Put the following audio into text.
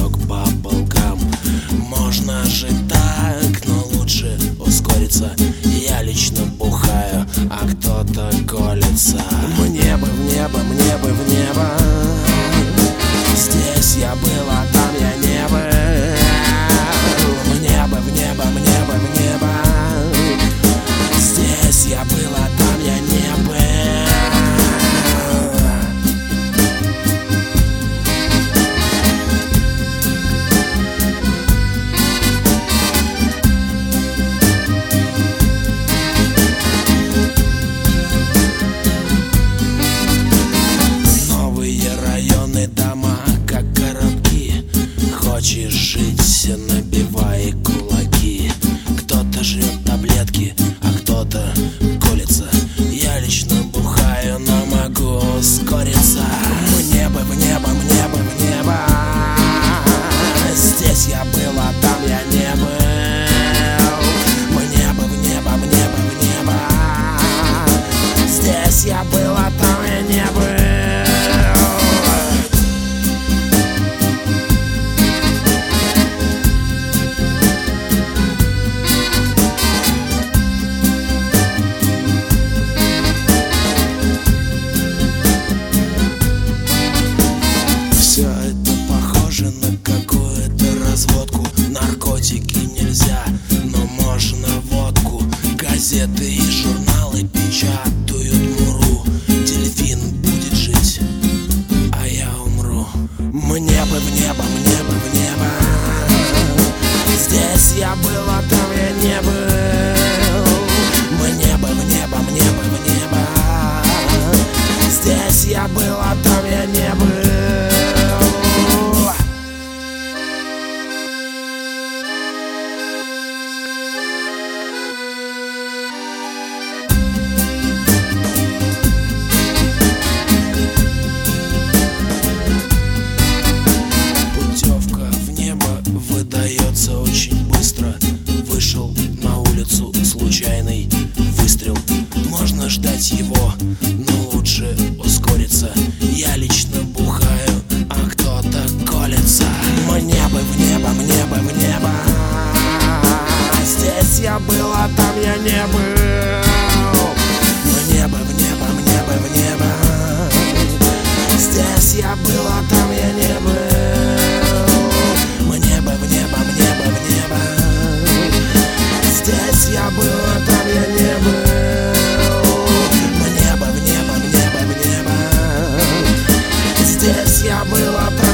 кусок по полкам. Можно жить так, но лучше ускориться. Я лично бухаю, а кто-то колется. Мне бы в небо, мне бы в небо. Здесь я был, а там я не был. Мне бы в небо, мне бы в небо. Здесь я был, а там я не был. Хочешь жить, набивай кулаки. Кто-то жрет таблетки, а кто-то колется. Я лично бухаю, но могу ускориться. Мне бы в небо, мне бы в небо. Здесь я был, а там я не был. Мне бы в небо, мне бы в небо. Здесь я был, а там я не был. Все это похоже на какую-то разводку. Наркотики нельзя, но можно водку. Газеты и журналы печатают муру. Дельфин будет жить, а я умру. Мне бы в небо, мне бы в небо. Здесь я был, а там я не был. Мне бы в небо, мне бы в небо. Здесь я был, а там я не был. Выдается очень быстро. Вышел на улицу, случайный выстрел. Можно ждать его, но лучше ускориться. Я лично бухаю, а кто-то колется. Мне бы в небо, мне бы в небо. Здесь я был, а там я не был. Мне бы в небо, мне бы в небо. Здесь я был, а там я не был. Здесь я был, а там я не был. Мне бы в небо, мне бы в небо. Здесь я был, а там